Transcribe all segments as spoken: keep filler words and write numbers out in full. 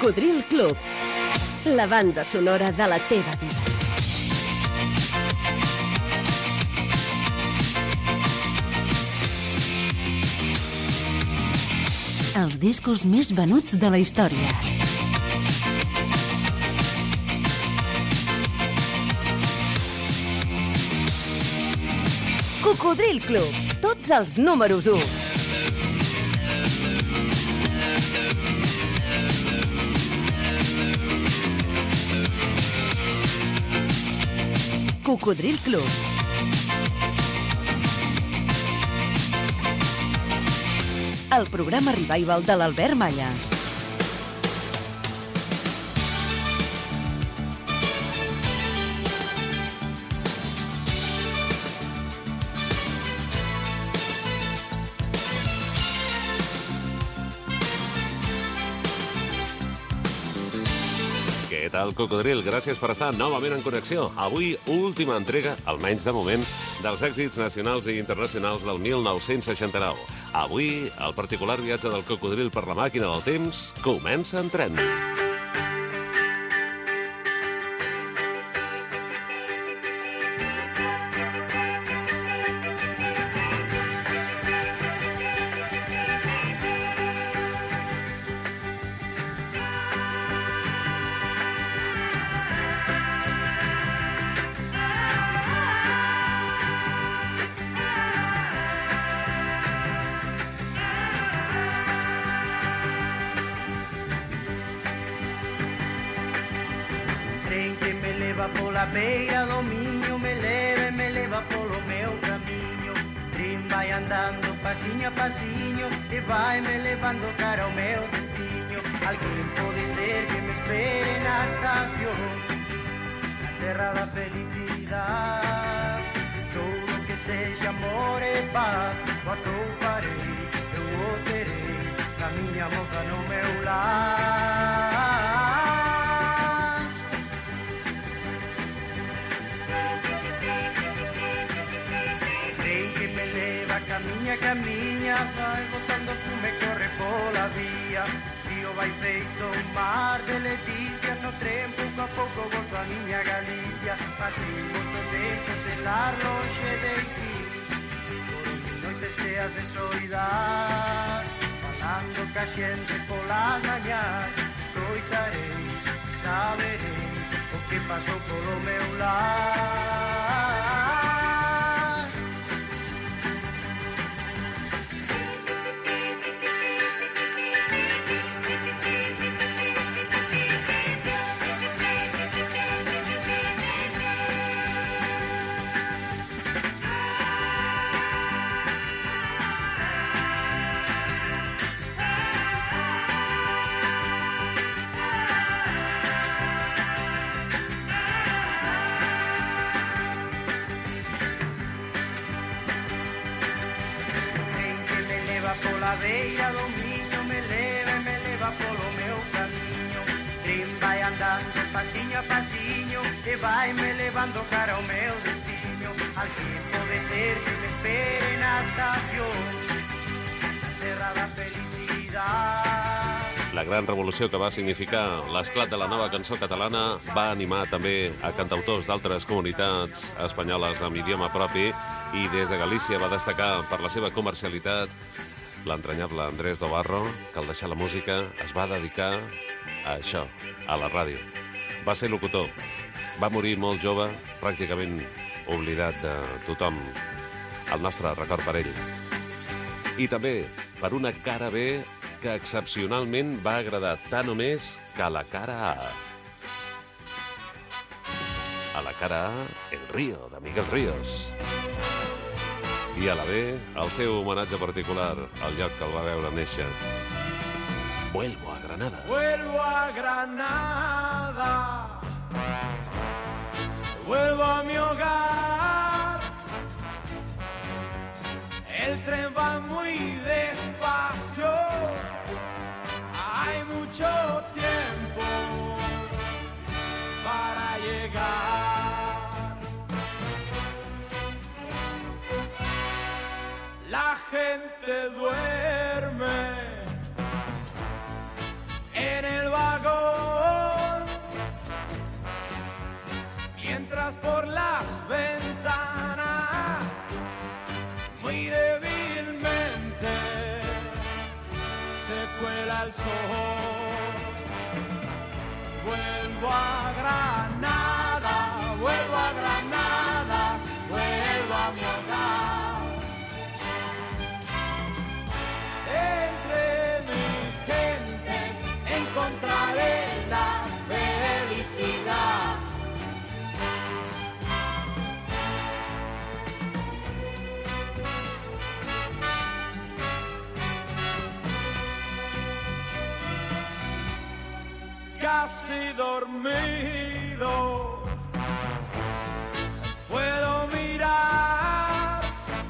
Cocodril Club, la banda sonora de la teva vida. Els discos més venuts de la història. Cocodril Club, tots els números u. Cocodril Club. El programa revival de l'Albert Malla. Què tal, Cocodril? Gràcies per estar novament en connexió. Avui, última entrega, almenys de moment, dels èxits nacionals i internacionals del mil nou-cents seixanta-nou. Avui, el particular viatge del Cocodril per la màquina del temps comença en tren. Pola beira do Miño me leva e me leva polo meu camiño. Trin vai andando pasiño a pasiño e vai me levando cara ao meu destino. Alguén pode ser que me espere na estación, na terra da felicidade. Todo que sexa amor e paz o atoparei, eu o terei, a miña moza no meu lar. Camiña, camiña, vai botando fume, corre pola vía. Río vai feito un mar de leticias, no tren pouco a pouco volto a miña Galicia. Pasei moitos destos de estar longe de ti, por noites cheas de soidade. Falando ca xente polas mañás, escoitarei, saberei o que pasou polo meu lar. Pola beira do Miño me leva e me leva polo meu camiño. Trin vai andando pasiño a pasiño e vai me levando cara ao meu destino. Alguén pode ser que me espere na estación, na terra da felicidade. La gran revolució que va significar l'esclat de la nova cançó catalana va animar també a cantautors d'altres comunitats espanyoles amb idioma propi i des de Galícia va destacar per la seva comercialitat l'entranyable Andrés Dobarro, que al deixar la música es va dedicar a això, a la ràdio. Va ser locutor, va morir molt jove, pràcticament oblidat de tothom, el nostre record per ell. I també per una cara B que excepcionalment va agradar tant o més que a la cara A. A la cara A, El Río, de Miguel Ríos. I a la B, el seu homenatge particular al lloc que el va veure néixer. Vuelvo a Granada. Vuelvo a Granada, vuelvo a mi hogar. El tren va muy despacio, hay mucho tiempo para llegar. La gente duerme en el vagón. brilla el sol. Vuelvo a Granada, vuelvo a Granada, vuelvo a mi hogar. Entre mi gente encontraré la felicidad. Casi dormido puedo mirar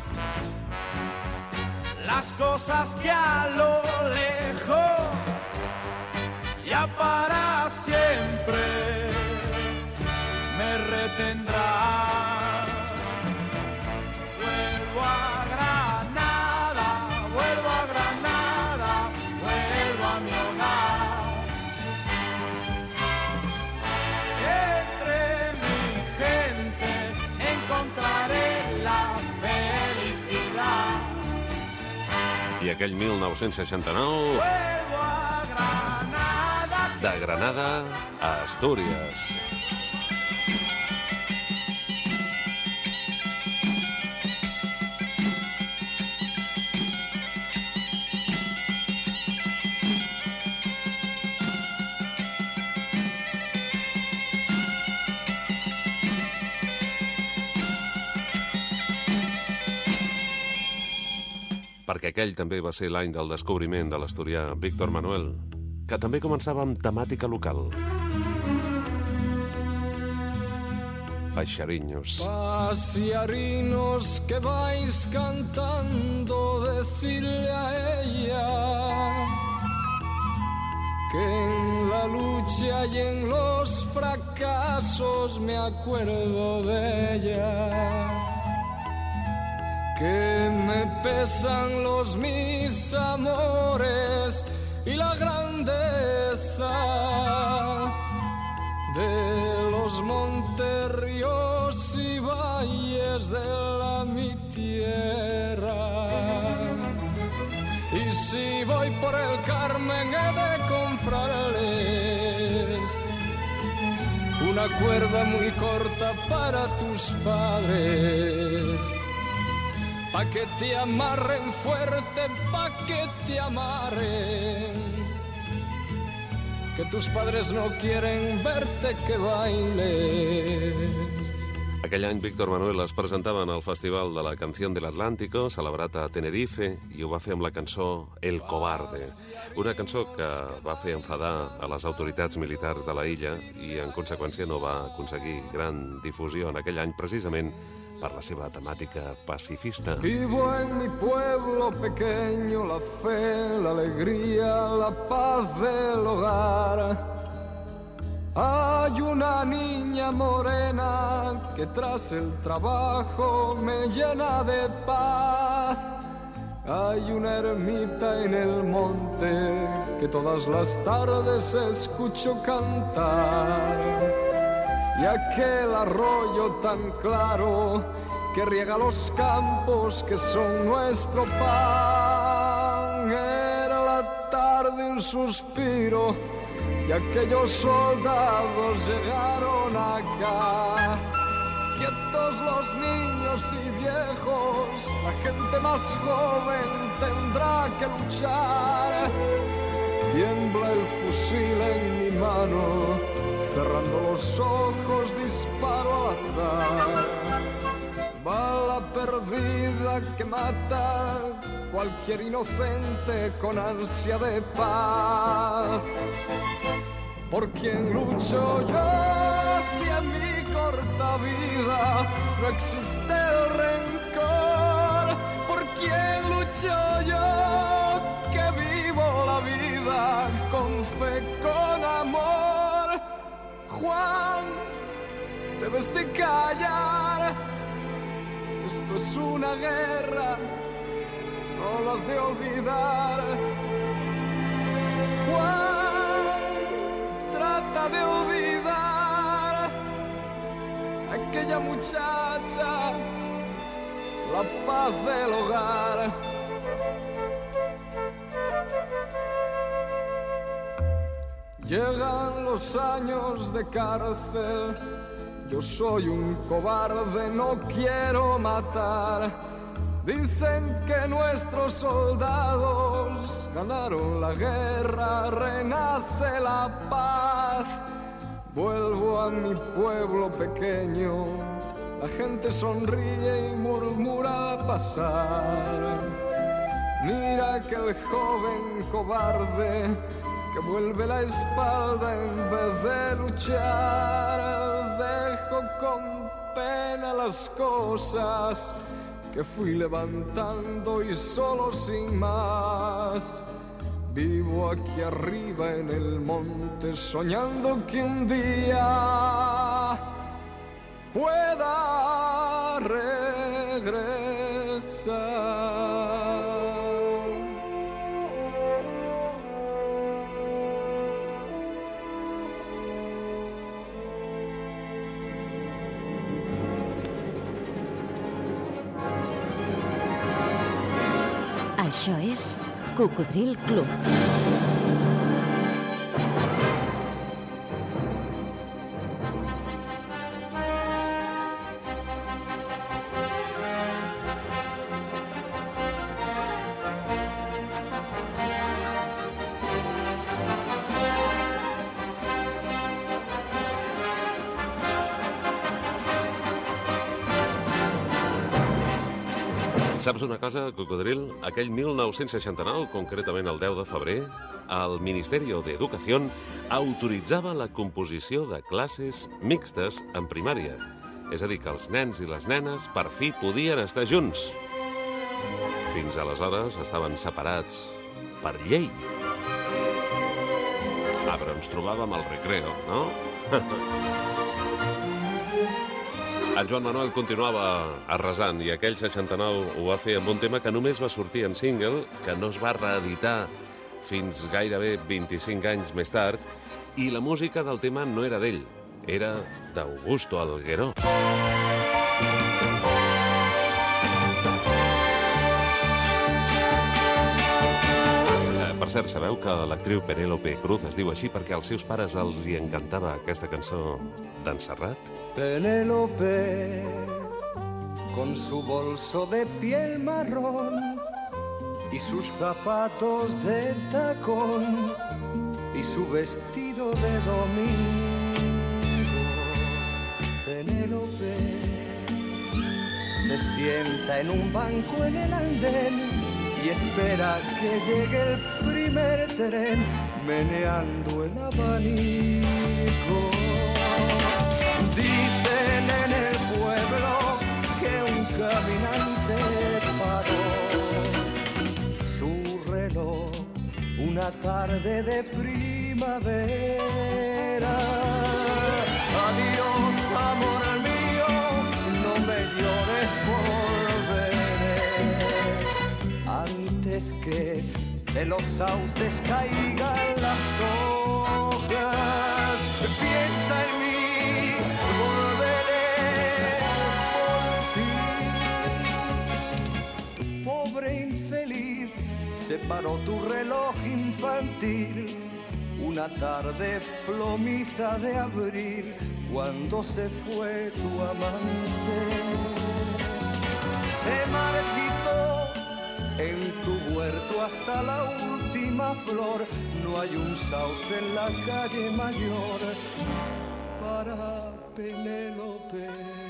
las cosas que a lo lejos ya para siempre me retendrán. Vuelvo a Granada, vuelvo a Granada, vuelvo a mi hogar. Entre mi gente encontraré la felicidad. I aquell mil nou-cents seixanta-nou... Vuelvo a Granada. De Granada a Astúries. Perquè aquell també va ser l'any del descobriment de l'asturià Víctor Manuel, que també començava amb temàtica local. Paixariños. Pasearinos que vais cantando, decirle a ella que en la lucha y en los fracasos me acuerdo de ella. Que me pesan los mis amores y la grandeza de los montes, ríos y valles de la mi tierra. Y si voy por el Carmen he de comprarles una cuerda muy corta para tus padres, pa' que te amarren fuerte, pa' que te amarren, que tus padres no quieren verte que bailes. Aquell any Víctor Manuel es presentava en el Festival de la Canción del Atlántico, celebrat a Tenerife, i ho va fer amb la cançó El Cobarde, una cançó que va fer enfadar a les autoritats militars de la illa i en conseqüència no va aconseguir gran difusió en aquell any precisament per la seva temàtica pacifista. Vivo en mi pueblo pequeño la fe, la alegría, la paz del hogar. Hay una niña morena que tras el trabajo me llena de paz. Hay una ermita en el monte que todas las tardes escucho cantar. Y aquel arroyo tan claro que riega los campos que son nuestro pan. Era la tarde un suspiro y aquellos soldados llegaron acá. Quietos los niños y viejos, la gente más joven tendrá que luchar. Tiembla el fusil en mi mano, cerrando los ojos disparo al azar. Bala perdida que mata cualquier inocente con ansia de paz. ¿Por quién lucho yo si en mi corta vida no existe el rencor? ¿Por quién lucho yo que vivo la vida con fe, con amor? Juan, debes de callar. Esto es una guerra, no lo has de olvidar. Juan, trata de olvidar aquella muchacha, la paz del hogar. Llegan los años de cárcel, yo soy un cobarde, no quiero matar. Dicen que nuestros soldados ganaron la guerra, renace la paz. Vuelvo a mi pueblo pequeño, la gente sonríe y murmura al pasar. Mira aquel joven cobarde que vuelve la espalda en vez de luchar. Dejo con pena las cosas que fui levantando y solo sin más. Vivo aquí arriba en el monte soñando que un día pueda regresar. Això és Cocodril Club. Saps una cosa, Cocodril? Aquell mil nou-cents seixanta-nou, concretament el deu de febrer, el Ministeri d'Educació autoritzava la composició de classes mixtes en primària. És a dir, que els nens i les nenes per fi podien estar junts. Fins aleshores estaven separats per llei. Ah, però ens trobàvem al recreo, no? El Joan Manuel continuava arrasant i aquell seixanta-nou ho va fer amb un tema que només va sortir en single, que no es va reeditar fins gairebé vint-i-cinc anys més tard, i la música del tema no era d'ell, era d'Augusto Algueró. Per cert, sabeu que l'actriu Penélope Cruz es diu així perquè als seus pares els hi encantava aquesta cançó d'en Serrat? Penélope, con su bolso de piel marrón y sus zapatos de tacón y su vestido de domingo. Penélope se sienta en un banco en el andén y espera que llegue el primer tren meneando el abanico. Dicen en el pueblo que un caminante paró su reloj una tarde de primavera. Adiós, amor mío, no me llores, volveré antes que de los sauces caigan las hojas. Piensa en mí, se paró tu reloj infantil una tarde plomiza de abril cuando se fue tu amante. Se marchitó en tu huerto hasta la última flor. No hay un sauce en la calle mayor para Penélope.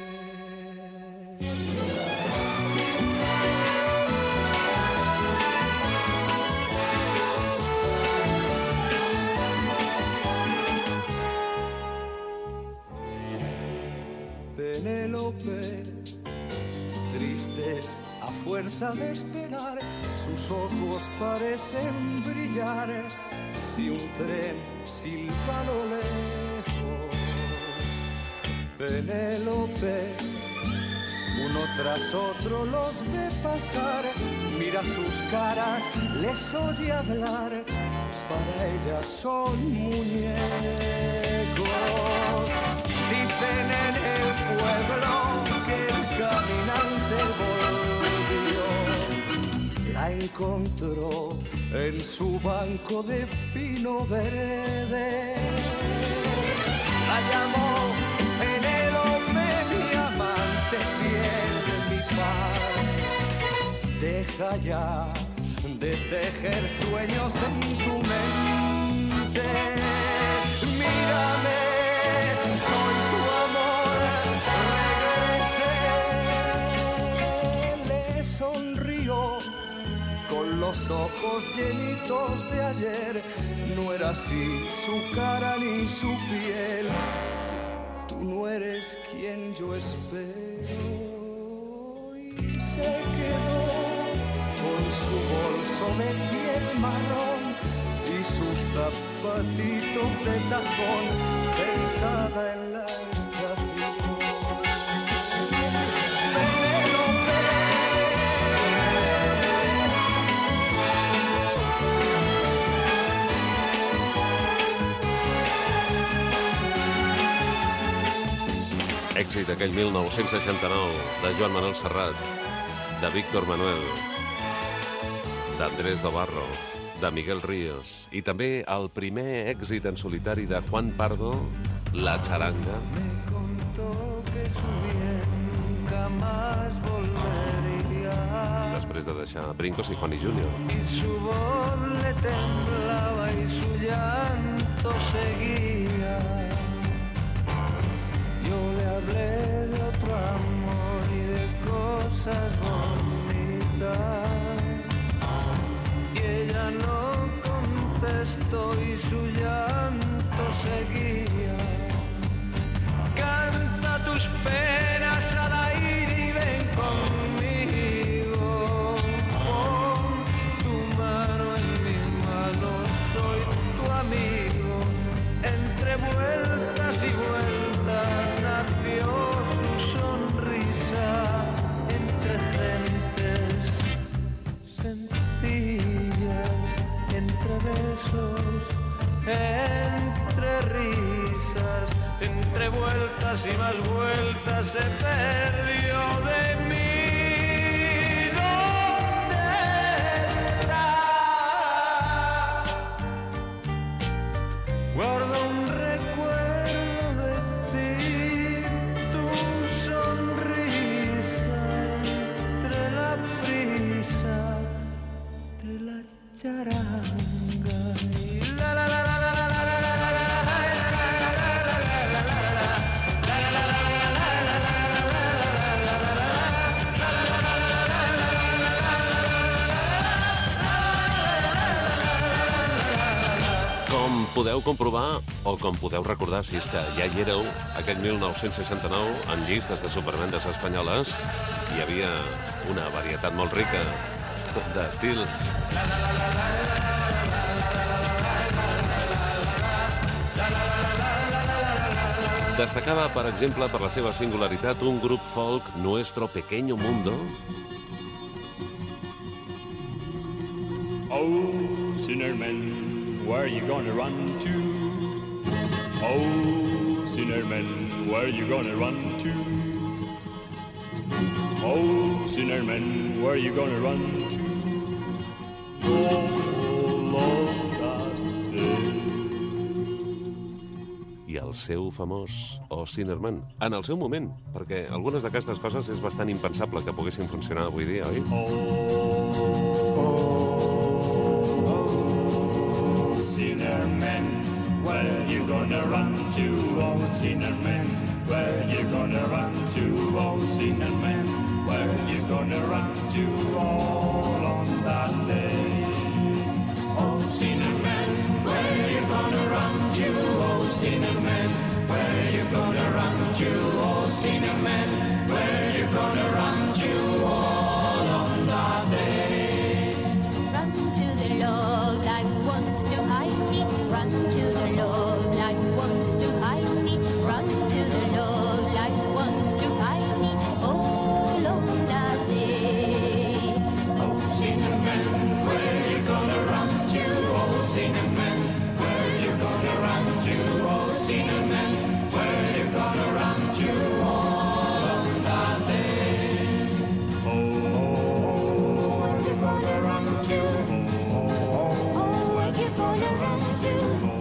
Penélope, tristes a fuerza de esperar, sus ojos parecen brillar si un tren silba a lo lejos. Penélope, uno tras otro los ve pasar, mira sus caras, les oye hablar, para ella son muñecos. Dicen en el pueblo que el caminante volvió, la la encontró en su banco de pino verde. La llamó Penélope, mi amante fiel, mi paz. Deja ya de tejer sueños en tu mente. Mírame, soy tu amor, regrese. Le sonrió con los ojos llenitos de ayer. No era así su cara ni su piel. Tú no eres quien yo espero. Y se quedó con su bolso de piel marrón y sus zapatitos de tacón, sentada en la estación. Èxit aquell mil nou-cents seixanta-nou de Joan Manuel Serrat, de Víctor Manuel, d'Andrés Dobarro, de Miguel Ríos, i també el primer èxit en solitari de Juan Pardo, La Charanga. Me contó que su bien jamás volvería. Després de deixar Brincos i Juan y Junior. Y su voz le temblaba y su llanto seguía. Yo le hablé de otro amor y de cosas bonitas. Y ella no contestó y su llanto seguía. Canta tus penas al aire y ven conmigo. Pon tu mano en mi mano, soy tu amigo. Entre vueltas y vueltas nació su sonrisa. Entre gentes sencillas, entre besos, entre risas, entre vueltas y más vueltas se perdió de mí. ¿Dónde está? Guardo un recuerdo de ti, tu sonrisa entre la prisa de la charanga. Y la la la la la la la la la la. Com podeu comprovar, o com podeu recordar, si és que ja hi éreu, aquell mil nou-cents seixanta-nou, en llistes de supervendes espanyoles, hi havia una varietat molt rica d'estils. Destacava, per exemple, per la seva singularitat, un grup folk, Nuestro Pequeño Mundo. Oh, sinner man, where you gonna run to? Oh, sinner man, where you gonna run to? Oh, sinner man, where you gonna run to? Oh, Lord, that day. I el seu famós O Sinnerman, en el seu moment, perquè algunes d'aquestes coses és bastant impensable que poguessin funcionar avui dia, oi? Oh, sinner man, where you gonna run to? Oh, sinner man, where you gonna run to? Oh, sinner man, where you gonna run to? All on that day. Oh, sinner man, where you gonna run to? Oh, sinner man, where you gonna run to? Oh, sinner man, where you gonna run to? All on that day. to?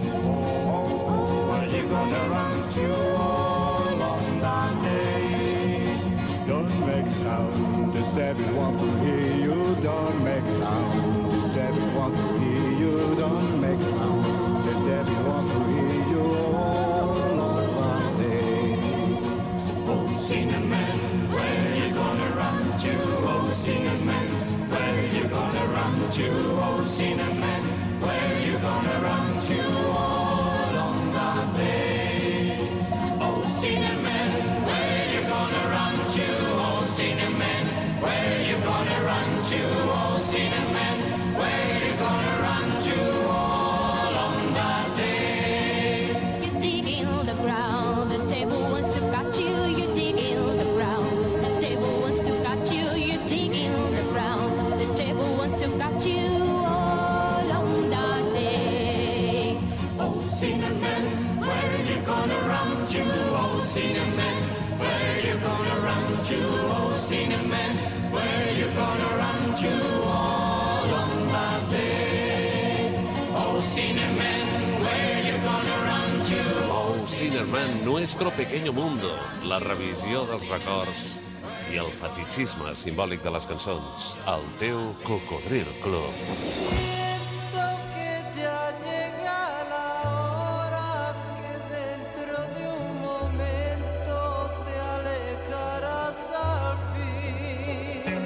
Where you gonna run to all on that day? Don't make sound, the devil wants to hear you. Don't make sound, the devil wants to hear you. Don't make sound, the devil wants to hear you all on that day. Oh, cinnamon, where you gonna run to? Oh, cinnamon, where you gonna run to? Oh, cinnamon, where you gonna run to all on that day? Oh, cinnamon, where you gonna run to? Oh, cinnamon, where you gonna run to? Oh, cinnamon, where you gonna run to all on that day? You dig in the ground, the table wants to catch you. You dig in the ground, the table wants to catch you. You dig in the ground, the table wants to catch you all on that day. Oh, cinnamon, where you gonna run to? Oh, cinnamon, where you gonna run to? Oh, cinnamon, where you gonna run to all on that day? Oh, cinnamon, where you gonna run to? Oh, Cinnamon, nuestro pequeño mundo, la revisió dels records i el fetichisme simbòlic de les cançons, el teu Cocodril Club. Siento que ya llega la hora que dentro de un momento te alejarás al fin.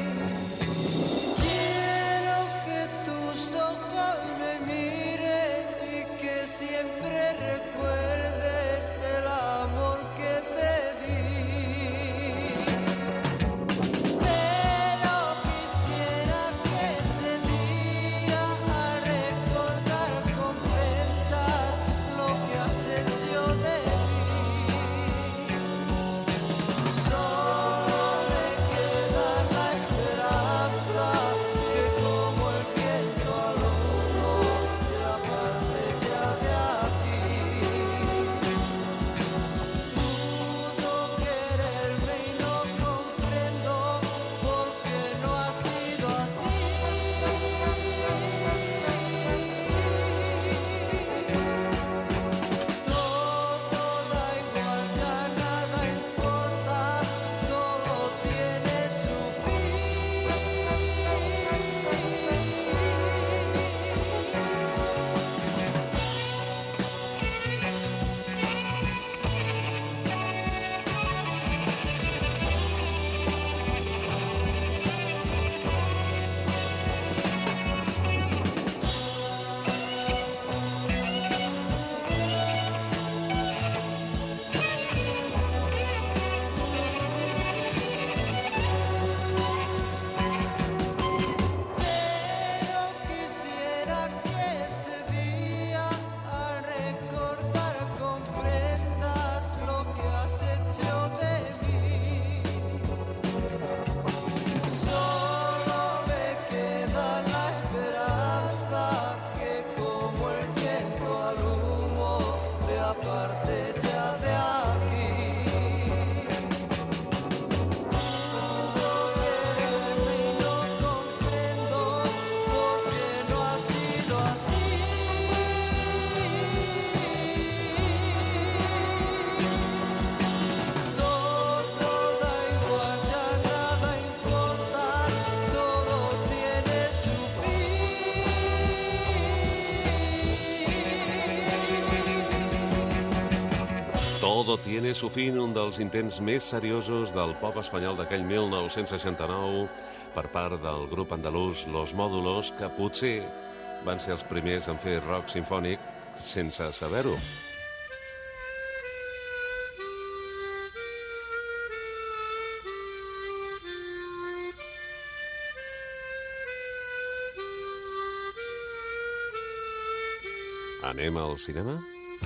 Quiero que tus ojos me miren y que siempre recuerdes el amor que te di. Pero quisiera que ese día al recordar comprendas lo que has hecho de mí. Solo me queda la esperanza que como el viento al humo te aparte ya de aquí. Pudo quererme y no comprendo por qué no ha sido así. Todo da igual, ya nada importa, todo tiene su fin. Pero quisiera que ese día al recordar comprendas lo que has hecho de mí. Solo me queda la esperanza que como el viento al humo te aparte ya de aquí. Pudo quererme y no comprendo por qué no ha sido así. Todo da igual, ya nada importa, todo tiene su fin. Todo tiene su fin, un dels intents més seriosos del pop espanyol d'aquell mil nou-cents seixanta-nou per part del grup andalús Los Módulos, que potser van ser els primers en fer rock simfònic sense saber-ho. Anem al cinema?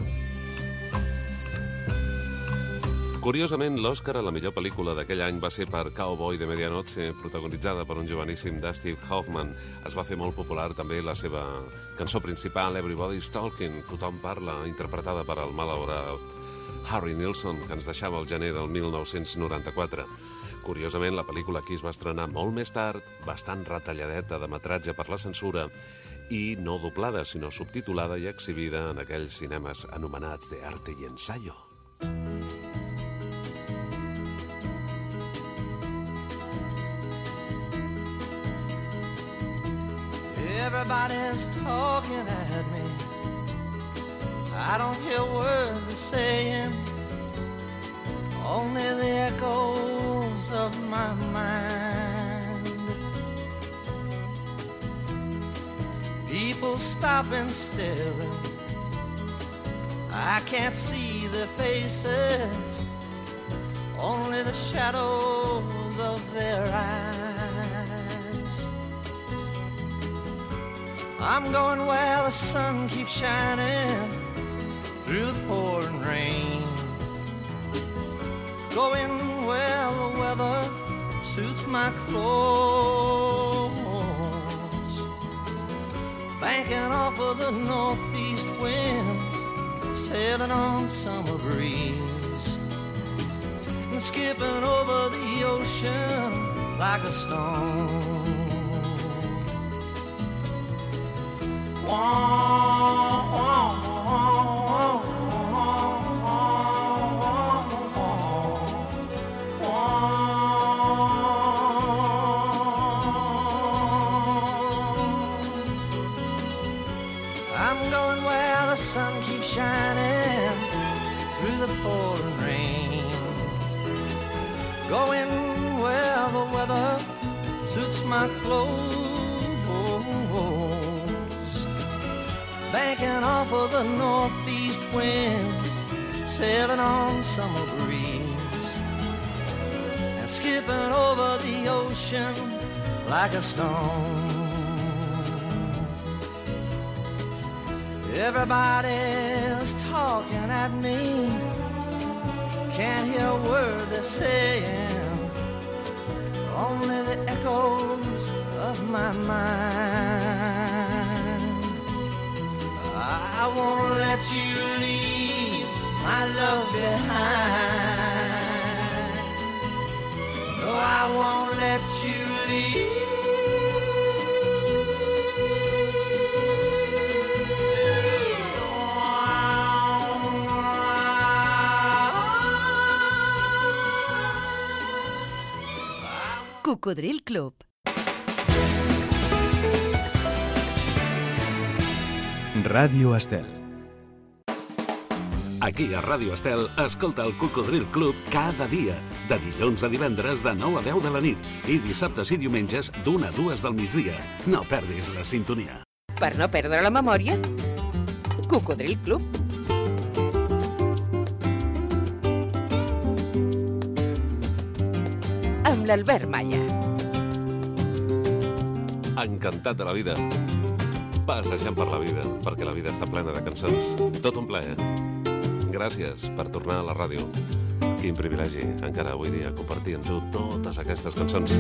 Curiosament, l'Oscar a la millor pel·lícula d'aquell any va ser per Cowboy de Medianoche, protagonitzada per un joveníssim Dustin Hoffman. Es va fer molt popular també la seva cançó principal, Everybody's Talking, Tothom parla, interpretada per el malaurat Harry Nilsson, que ens deixava el gener del mil nou-cents noranta-quatre. Curiosament, la pel·lícula aquí es va estrenar molt més tard, bastant retalladeta de metratge per la censura, i no doblada, sinó subtitulada i exhibida en aquells cinemes anomenats de arte y ensayo. Everybody's talking at me. I don't hear words they're saying, only the echoes of my mind. People stopping still, I can't see their faces, only the shadows of their eyes. I'm going where the sun keeps shining through the pouring rain, going where the weather suits my clothes, banking off of the northeast winds, sailing on summer breeze, and skipping over the ocean like a stone. Wah, wah, wah, I'm going where the sun keeps shining through the pouring rain, going where the weather suits my clothes, banking off of the northeast winds, sailing on summer breeze, and skipping over the ocean like a stone. Everybody's talking at me, can't hear a word they're saying, only the echoes of my mind. I won't let you leave my love behind. No, I won't let you leave. Cocodril Club. Ràdio Estel. Aquí a Ràdio Estel, escolta el Cocodril Club cada dia, de dilluns a divendres de nou a deu de la nit i dissabtes i diumenges d'una a dues del migdia. No perdis la sintonia. Per no perdre la memòria, Cocodril Club. Amb l'Albert Malla. Encantat de la vida. Passejant per la vida, perquè la vida està plena de cançons. Tot un plaer. Gràcies per tornar a la ràdio. Quin privilegi, encara avui dia, compartir amb tu totes aquestes cançons.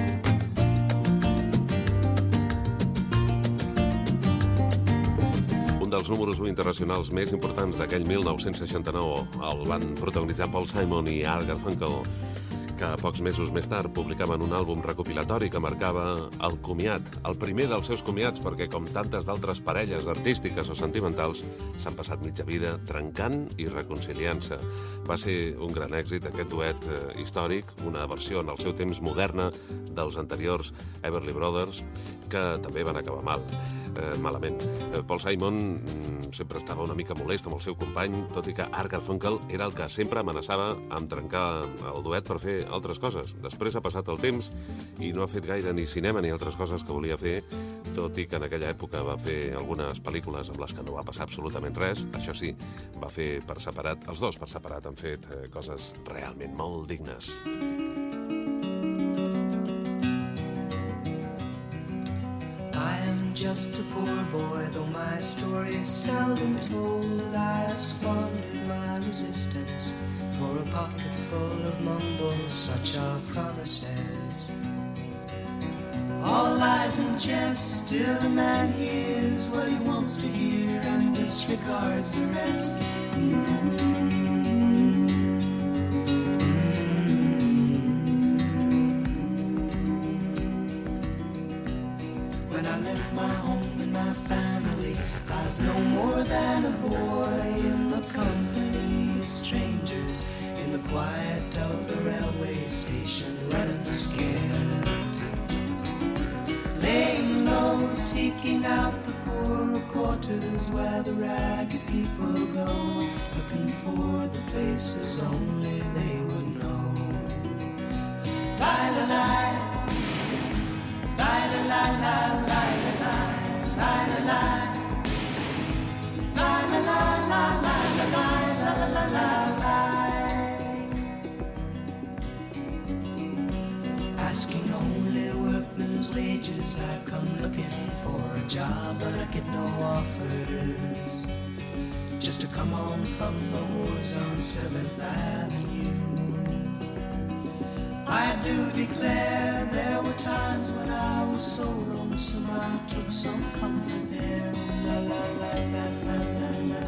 Un dels números u internacionals més importants d'aquell mil nou-cents seixanta-nou el van protagonitzar Paul Simon i Art Garfunkel, que pocs mesos més tard publicaven un àlbum recopilatori que marcava el comiat, el primer dels seus comiats, perquè com tantes d'altres parelles artístiques o sentimentals s'han passat mitja vida trencant i reconciliant-se. Va ser un gran èxit aquest duet eh, històric, una versió en el seu temps moderna dels anteriors Everly Brothers, que també van acabar mal, eh, malament. Eh, Paul Simon mm, sempre estava una mica molest amb el seu company, tot i que Art Garfunkel era el que sempre amenaçava amb trencar el duet per fer altres coses. Després ha passat el temps i no ha fet gaire ni cinema ni altres coses que volia fer, tot i que en aquella època va fer algunes pel·lícules amb les que no va passar absolutament res. Això sí, va fer per separat, els dos per separat han fet eh, coses realment molt dignes. I am just a poor boy, though my story is seldom told. I squandered my resistance for a pocket full of mumbles, such are promises. All lies and jest, still a man hears what he wants to hear and disregards the rest. Mm-hmm. I left my home and my family, I was no more than a boy in the company of strangers, in the quiet of the railway station, running scared. Laying low, seeking out the poorer quarters where the ragged people go, looking for the places only they would know. La la la, la la la la la la la la la, la la la la la la la la la la. Asking only workmen's wages, I come looking for a job, but I get no offers. Just to come on from the wars on seventh Avenue. I do declare there were times when I was so lonesome I took some comfort there. La la la la la la la.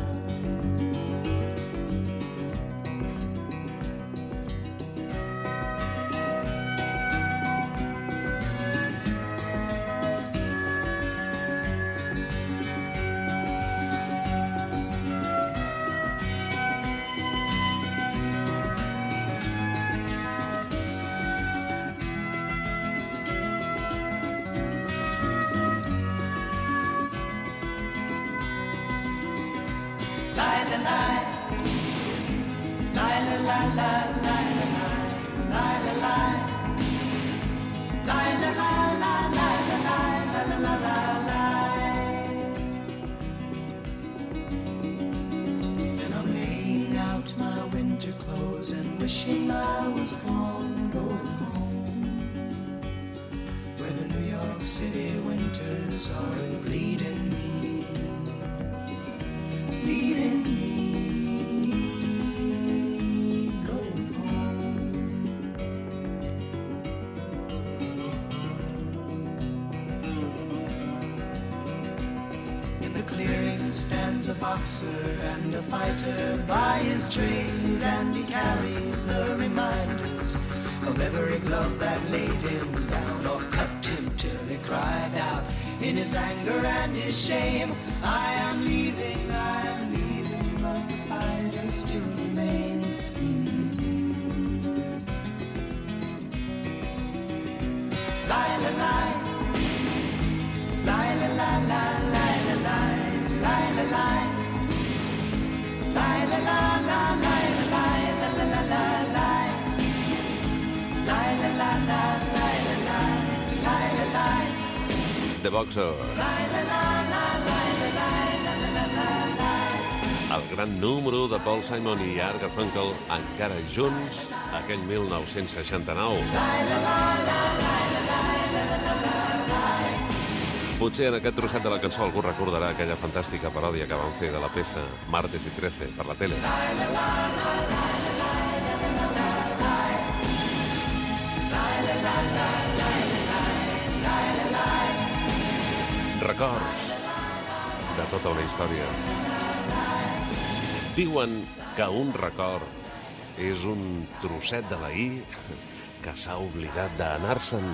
Wishing I was gone, going home, where the New York City winters are bleeding me, bleeding me, going home. In the clearing stands a boxer and a fighter by his trade, and he carries the reminders of every glove that laid him down or cut him till he cried out in his anger and his shame, I am leaving, I am leaving, but the fighter still remains. Mm-hmm. La la la, la la la la la la la la la la. La la la la la la la la la la la. La la la la la la la la la. The Boxer. La la la la la la la la la. El gran número de Paul Simon i Art Garfunkel encara junts, aquell mil nou-cents seixanta-nou. La la la la la la la la la. Potser en aquest trosset de la cançó algú recordarà aquella fantàstica paròdia que van fer de la peça Martes y trece per la tele. Records de tota una història. Diuen que un record és un trosset de l'ahir que s'ha oblidat d'anar-se'n.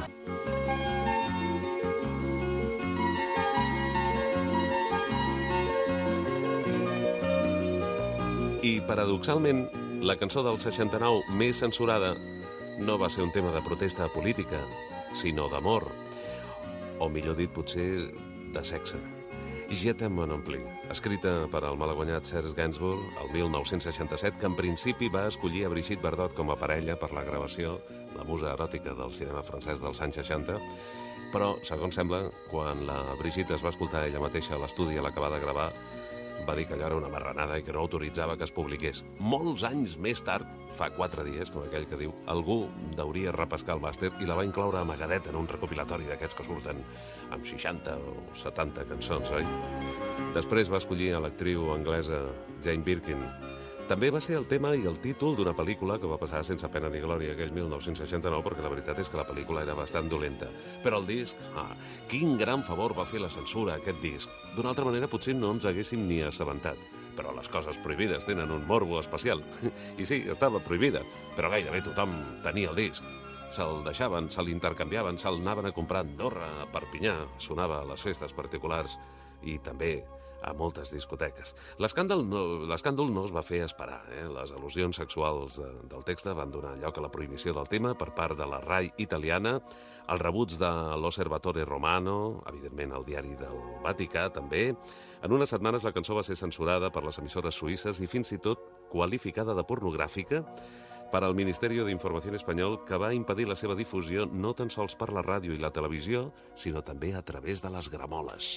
I, paradoxalment, la cançó del seixanta-nou més censurada no va ser un tema de protesta política, sinó d'amor, o millor dit, potser, de sexe. Je t'aime mon ampli, escrita per al malaguanyat Serge Gainsbourg el mil nou-cents seixanta-set, que en principi va escollir a Brigitte Bardot com a parella per la gravació, la musa eròtica del cinema francès dels anys seixanta, però, segons sembla, quan la Brigitte es va escoltar ella mateixa a l'estudi a l'acabar de gravar, va dir que allò era una marranada i que no autoritzava que es publiqués. Molts anys més tard, fa quatre dies, com aquell que diu, algú deuria repescar el màster i la va incloure amagadet en un recopilatori d'aquests que surten amb seixanta o setanta cançons, oi? Després va escollir a l'actriu anglesa Jane Birkin. També va ser el tema i el títol d'una pel·lícula que va passar sense pena ni glòria aquell mil nou-cents seixanta-nou, perquè la veritat és que la pel·lícula era bastant dolenta. Però el disc, ah, quin gran favor va fer la censura a aquest disc. D'una altra manera potser no ens haguéssim ni assabentat. Però les coses prohibides tenen un morbo especial. I sí, estava prohibida, però gairebé tothom tenia el disc. se'l deixaven, se l'intercanviaven, se'l anaven a comprar a Andorra, a Perpinyà, sonava a les festes particulars i també a moltes discoteques. L'escàndol no, l'escàndol no es va fer esperar. Eh? Les al·lusions sexuals de, del text van donar lloc a la prohibició del tema per part de la RAI italiana, els rebuts de l'Osservatore Romano, evidentment el diari del Vaticà també. En unes setmanes la cançó va ser censurada per les emissores suïsses i fins i tot qualificada de pornogràfica per al Ministeri d'Informació espanyol, que va impedir la seva difusió no tan sols per la ràdio i la televisió, sinó també a través de les gramoles.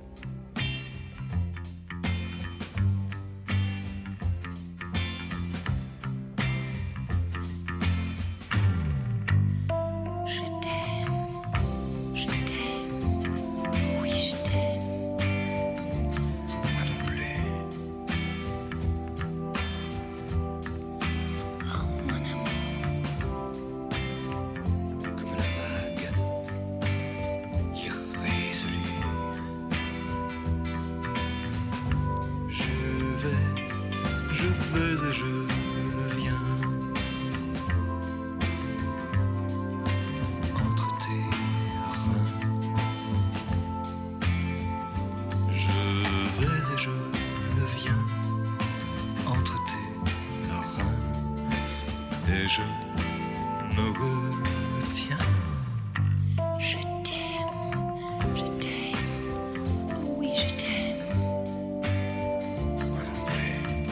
Et je me retiens. Je t'aime, je t'aime, oh oui je t'aime. Moi non plus.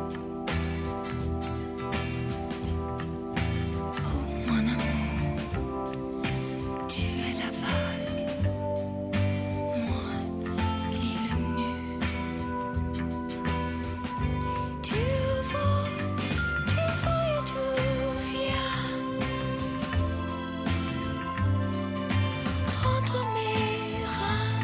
Oh mon amour, tu es la vague, moi l'île nue. Tu vas, tu vas et tu viens entre mes reins.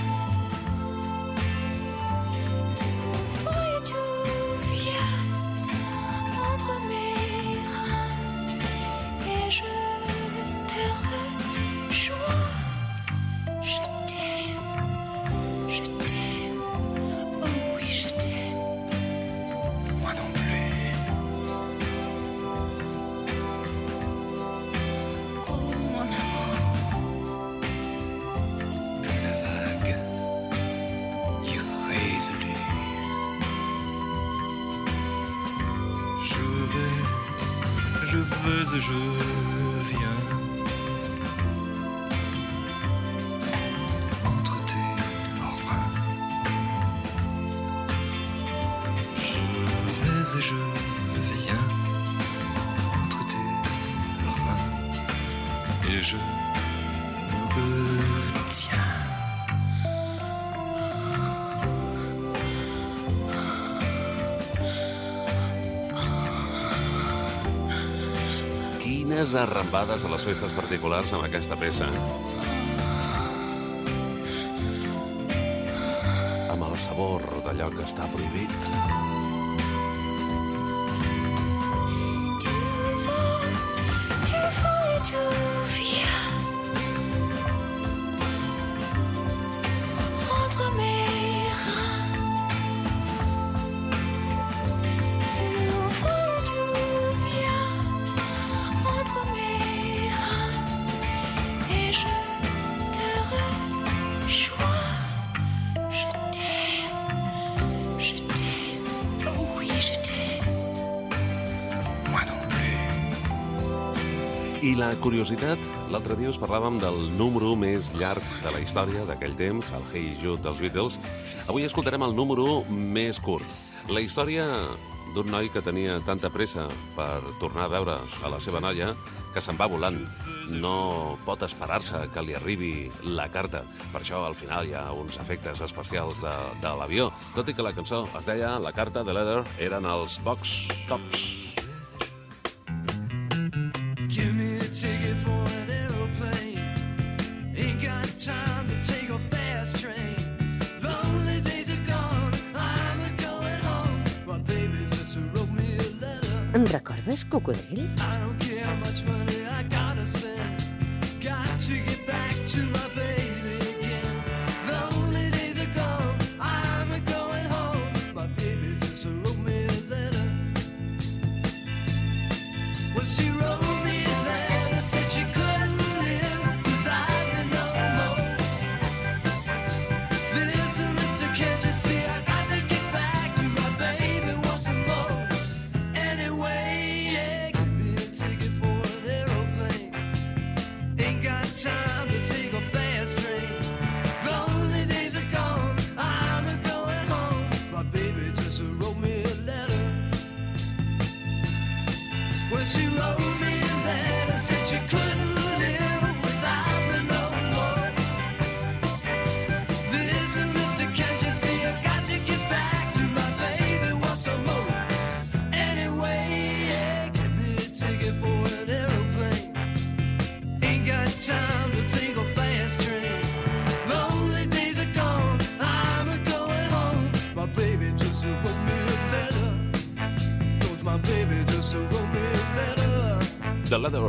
Tu vas et tu viens entre mes reins et je te rejoins. Je t'aime, je t'aime, oh oui je t'aime. Moi non plus. Oh mon amour, Comme la vague irrésolue. Je vais, je vais et je viens entre tes reins. Je vais et je viens entre tes reins et je me retiens. Quines arrambades a les festes particulars amb aquesta peça. Amb el sabor d'allò que està prohibit. tu vas, tu vas et tu viens entre mes reins. Tu vas et tu viens entre mes reins et je te rejoins. Je t'aime, je t'aime, oh oui je t'aime. Moi non plus. I la curiositat, l'altre dia us parlàvem del número més llarg de la història d'aquell temps, el Hey Jude dels Beatles. Avui escoltarem el número més curt. La història d'un noi que tenia tanta pressa per tornar a veure a la seva noia que se'n va volant. No pot esperar-se que li arribi la carta. Per això, al final, hi ha uns efectes especials de, de l'avió. Tot i que la cançó es deia La carta de Leather, eren els Box Tops. Give me a ticket for an airplane. Ain't got time to take a fast train. Lonely days are gone, I'm a going home. My baby just wrote me a letter. En recordes, cocodril? I don't care how much money I gotta spend. Got to get back to my baby again. Lonely days are gone, I'm a going home. My baby just wrote me a letter. Well, she wrote me a letter, said she She wrote me a letter, said she couldn't live without me no more. Listen, mister, can't you see I got to get back to my baby once more? Anyway, yeah, give me a ticket for an aeroplane. Ain't got time to take a fast train. Lonely days are gone, I'm a going home. My baby just wrote me a letter. Don't my baby just wrote me a letter. The Letter.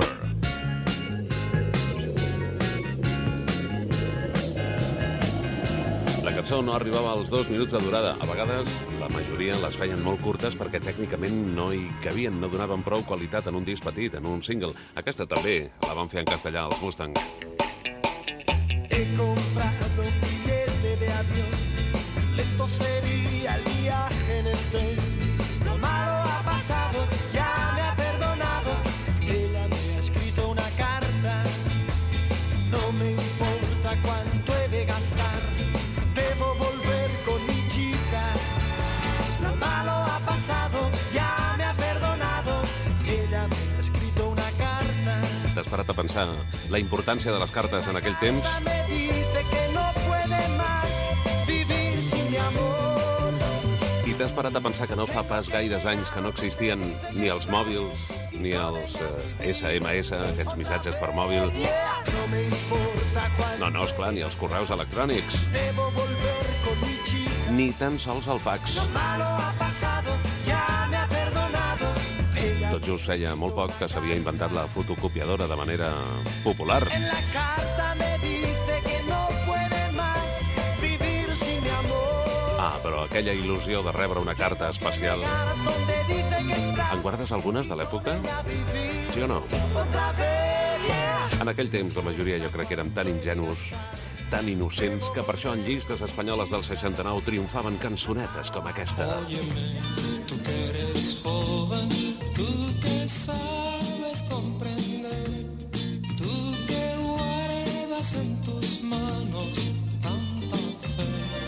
La cançó no arribava als dos minuts de durada. A vegades, la majoria les feien molt curtes perquè tècnicament no hi cabien, no donaven prou qualitat en un disc petit, en un single. Aquesta també la van fer en castellà, els Mustang. He comprado un billete de avión, lento sería el viaje en el tren. Lo malo ha pasado, ya me ha perdonado. Ella me ha escrito una carta, no me importa cuánto he de gastar. Debo volver con mi chica. Lo malo ha pasado, ya me ha perdonado. Ella me ha escrito una carta. T'has parat a pensar la importància de les cartes en aquell temps? Me dice que no puede más vivir sin mi amor. I t'has parat a pensar que no fa pas gaires anys que no existien ni els mòbils, ni els eh, esse eme esse, aquests missatges per mòbil. No me importa cuánto No, no, esclar, ni els correus electrònics, debo volver con mi chica. ni tan sols el fax. Lo malo ha pasado, ya me ha perdonado. Ella Tot just feia molt poc que s'havia inventat la fotocopiadora de manera popular. en la carta me dice que no puede más vivir sin mi amor. Ah, però aquella il·lusió de rebre una carta especial... Donde dice que está En guardes algunes de l'època? a vivir Sí o no? otra vez, yeah. En aquell temps la majoria jo crec que érem tan ingenus, tan innocents, que per això en llistes espanyoles del seixanta-nou triomfaven cançonetes com aquesta. Óyeme, tú que eres joven, tú que sabes comprender, tú que guardas en tus manos tanta fe,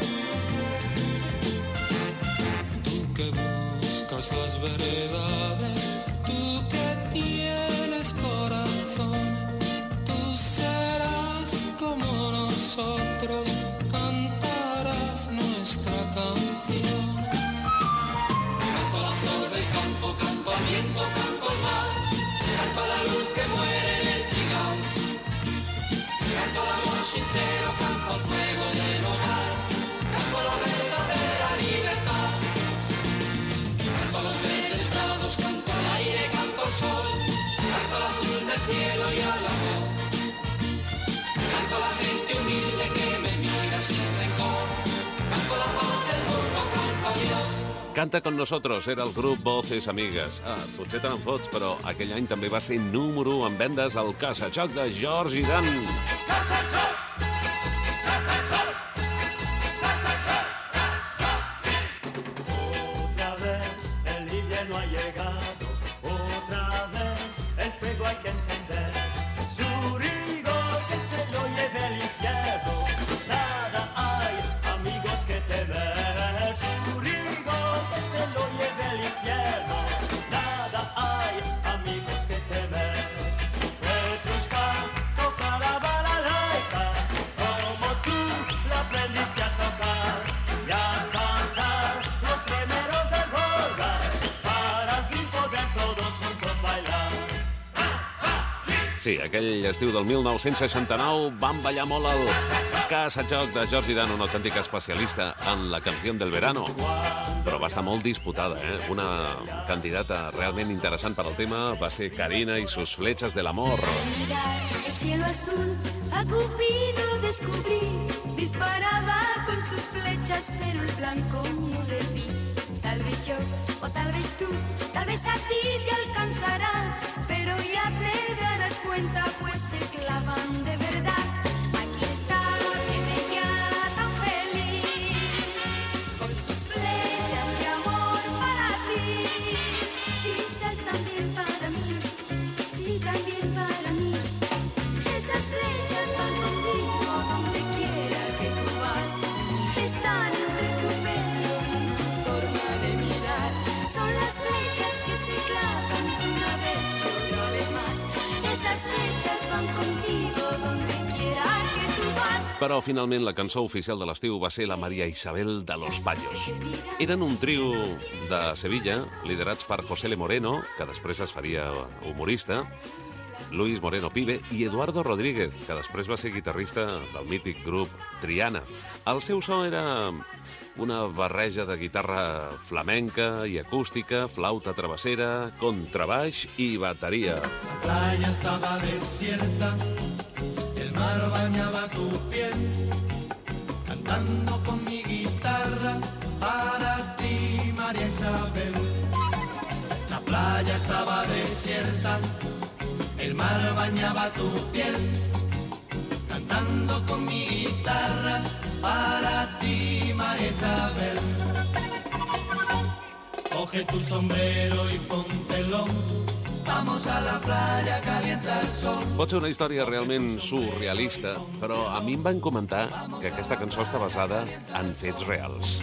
tú que buscas las veredades, tú que tienes corazón, tú serás como nosotros, cantarás nuestra canción. Canto a la flor del campo, canto al viento, canto al mar, canto a la luz que muere en el trigal, canto al amor sincero, canto al fuego del hogar, canto a la verdadera libertad, canto a los verdes prados, canto al aire, canto al sol, canto al azul del cielo y al amor, canto a la gente humilde que me mira sin rencor, canto a la paz del mundo, canto a Dios. Canta con nosotros era el grup Voces Amigues. Ah, potser te n'en fots, però aquell any també va ser número u en vendes al Casa Joc de George Dan. Casa Joc, Casa Joc, Casa Joc. Otra vez el líder no ha llegado, otra vez el fuego hay que encender. Su rigor que se lo lleve al infierno, nada hay, amigos que temer. Su rigor que se lo lleve al infierno, nada hay, amigos que temer. Petrushka toca la balalaika, como tú la aprendiste a tocar y a cantar los remeros del Volga, para al fin poder todos juntos bailar. Sí, aquell estiu del mil nou-cents seixanta-nou van ballar molt al Casa Joc de George Dan, un autèntic especialista en la canción del verano. Però va estar molt disputada, eh? Una candidata realment interessant per al tema va ser Karina i sus flechas del amor. Mirar el cielo azul, a Cupido descubrí, disparaba con sus flechas, pero el blanco no le vi. Tal vez yo, o tal vez tú, tal vez a ti te alcanzará, pero ya te darás cuenta, pues se clavan de verdad. Aquí está ella tan feliz, con sus flechas de amor para ti, quizás también para mí, sí también para mí. Esas flechas van contigo donde quiera que tú vas, están entre tu pelo y tu forma de mirar. Son las flechas que se clavan una vez Però finalment la cançó oficial de l'estiu va ser la María Isabel de los Payos. Eren un trio de Sevilla, liderats per José Le Moreno, que després es faria humorista, Luis Moreno Pibe i Eduardo Rodríguez, que després va ser guitarrista del mític grup Triana. El seu so era una barreja de guitarra flamenca i acústica, flauta travessera, contrabaix i bateria. La playa estaba desierta, el mar bañaba tu piel, cantando con mi guitarra para ti, María Isabel. La playa estaba desierta, el mar bañaba tu piel, cantando con mi guitarra para ti, María Isabel. Coge tu sombrero y póntelo, vamos a la playa, calienta el sol. Pot ser una història realment surrealista, però a mi em van comentar que aquesta cançó està basada en fets reals.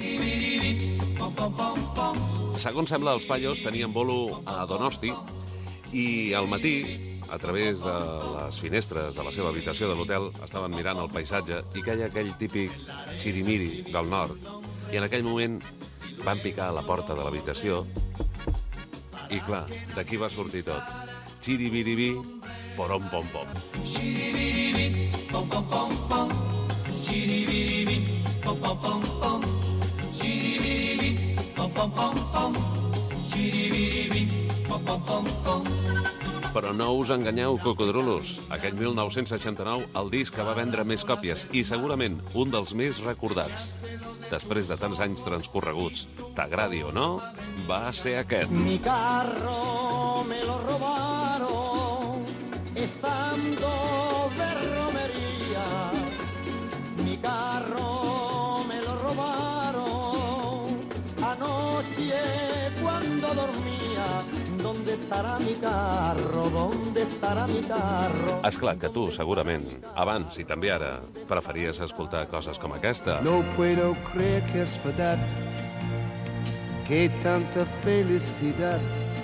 Segons sembla, els Payos tenien bolo a Donosti i al matí, a través de les finestres de la seva habitació de l'hotel, estaven mirant el paisatge i queia aquell típic xirimiri del nord. I en aquell moment van picar a la porta de l'habitació i, clar, d'aquí va sortir tot. Xiribiribi, porom pom pom. Xiribiribi, pom pom pom pom. Xiribiribi, pom pom pom pom. Xiribiribi, pom pom pom pom. Xiribiribi, pom pom pom pom. Però no us enganyeu, cocodrulos. Aquell mil nou-cents seixanta-nou, el disc que va vendre més còpies i segurament un dels més recordats. Després de tants anys transcorreguts, t'agradi o no, va ser aquest. Mi carro me lo robaron estando de romería. Mi carro me lo robaron anoche cuando dormía. ¿Dónde estará mi carro? ¿Dónde estará mi carro? Esclar que tu, segurament, abans i també ara, preferies escoltar coses com aquesta. No puedo creer que es verdad, que tanta felicidad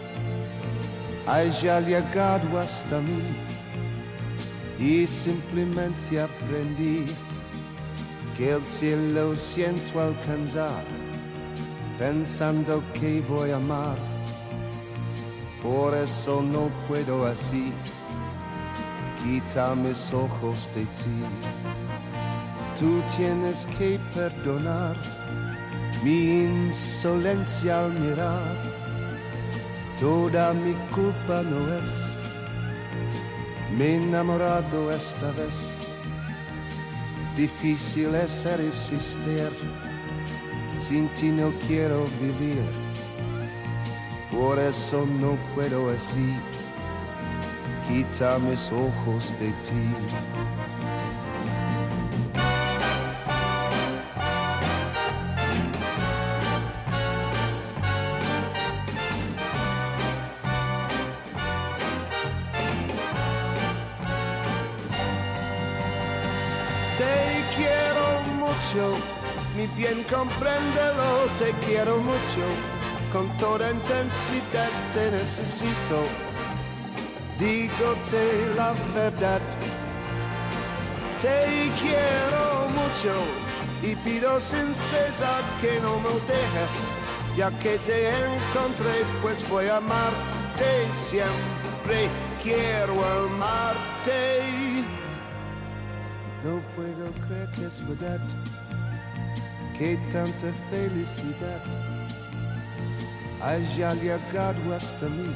haya llegado hasta mí y simplemente aprendí que el cielo siento alcanzar pensando que voy a amar. Por eso no puedo así quitar mis ojos de ti. Tú tienes que perdonar mi insolencia al mirar. Toda mi culpa no es. Me he enamorado esta vez. Difícil es resistir. Sin ti no quiero vivir. Por eso no puedo así quitar mis ojos de ti. Te quiero mucho, mi bien compréndelo, te quiero mucho. Con toda intensidad te necesito, dígote la verdad. Te quiero mucho y pido sin cesar que no me dejes, ya que te encontré, pues voy a amarte siempre, quiero amarte. No puedo creer que es verdad, que tanta felicidad haya llegado hasta mí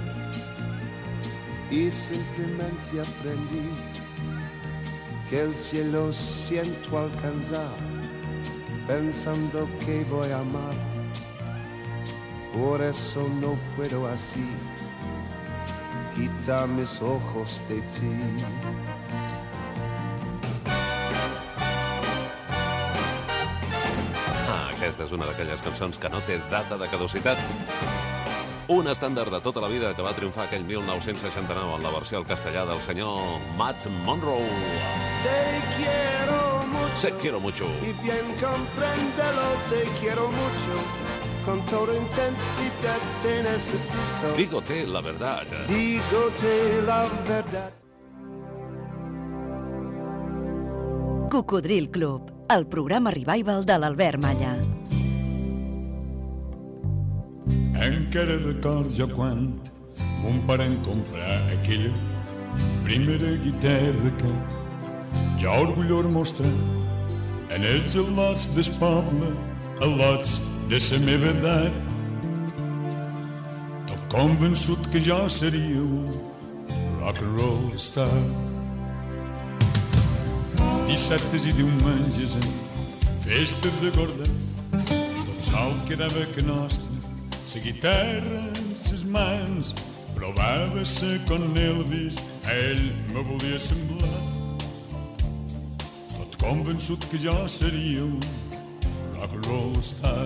y simplemente aprendí que el cielo siento alcanzar pensando que voy a amar. Por eso no puedo así quitar mis ojos de ti. Aquesta és una d'aquelles cançons que no té data de caducitat. Un estàndard de tota la vida que va triomfar aquell mil nou-cents seixanta-nou en la versió al castellà del senyor Matt Monroe. Te quiero mucho. Te quiero mucho. Y bien compréndelo, te quiero mucho. Con toda intensidad te necesito. Dígote la verdad. Dígote la verdad. Cocodril Club, el programa revival de l'Albert Malla. Encara record jo quan mon pare em comprar aquella primera guitarra que jo orgullós mostrar en els al·lots del poble, al·lots de la meva edat. Tot convençut que jo seria un rock and roll star. Dissabtes i diumenges en festes de gorda, tot sol quedava que nostre, la guitarra en ses mans, provava-se con Elvis, ell me volia semblar. Tot convençut que jo seria un rock and roll star.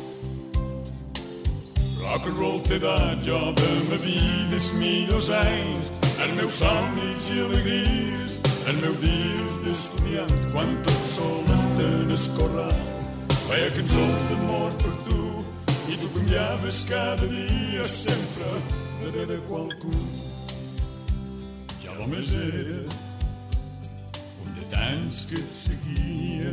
Rock and roll t'he dat jo de ma vida els millors anys, els meus somnis i alegries, els meus dies d'estudiant, quan tot solet en el corral feia cançons d'amor per tu, i tu canviaves cada dia sempre darrere qualcú. Jo només era un de tants que et seguia.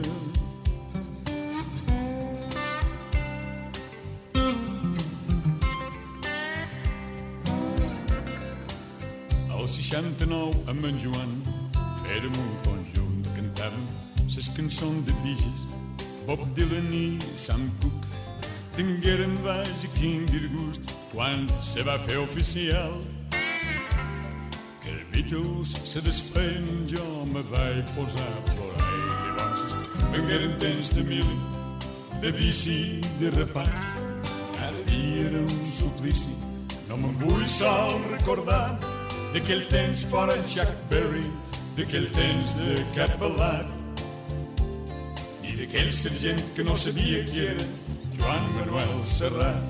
Al seixanta-nou amb en Joan fèrem un conjunt que cantàvem les cançons de Bee Gees, Bob Dylan i Sam Cooke. Tingueren vaja quin disgust quan se va fer oficial que els Beatles se desfeien, jo me vaig posar a plorar i llavors vengueren temps de mili, de vici, de rapat. Cada dia era un suplici, no me'n vull sol recordar d'aquell temps fora Chuck Berry, d'aquell temps de Cap Balat, ni d'aquell sergent que no sabia qui era Joan Manuel Serrat.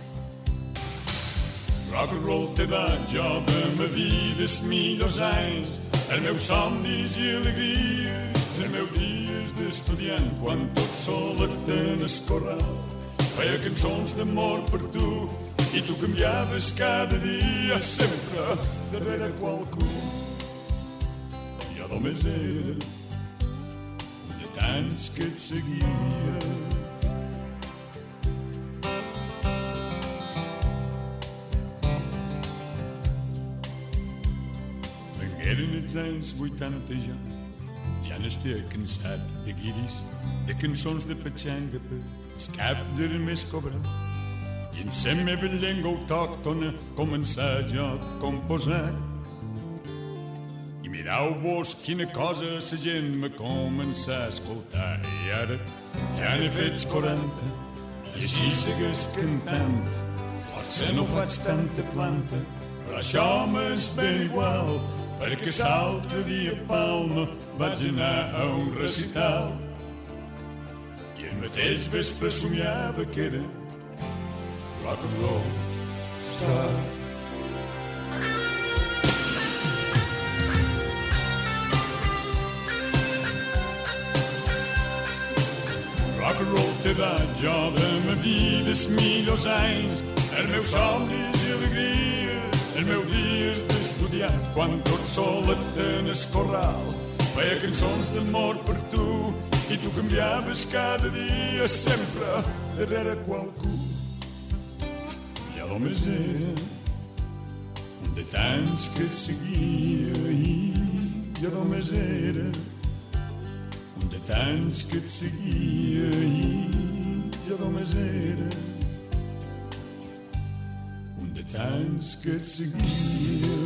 Rock and roll t'he dat jo de ma vida els millors anys, els meus somnis i alegries, els meus dies d'estudiant, quan tot solet en el corral feia cançons d'amor per tu, i tu canviaves cada dia sempre darrere qualcú. Jo només era un de tants que et seguia. Eren els anys vuitanta ja, ja n'estic cansat de guiris, de cançons de petxanga per el cap de més cobrat. I en la meva llengua autòctona començar jo a composar. I mireu-vos quina cosa la gent me començar a escoltar. I ara ja n'he fet quaranta, i així segueix cantant. Potser no faig tanta planta, però això m'és ben igual, perquè l'altre dia a Palma vaig anar a un recital i el mateix vespre somiava que era rock and roll star. Rock and roll t'he dat jo de ma vida els millors anys, els meus somnis i alegries, els meus dies d'estudiar, quan tot solet en el corral feia cançons d'amor per tu, i tu canviaves cada dia sempre darrere qualcú. Jo només era un de tants que et seguia, i jo només era un de tants que et seguia, i jo només era tants que et seguia.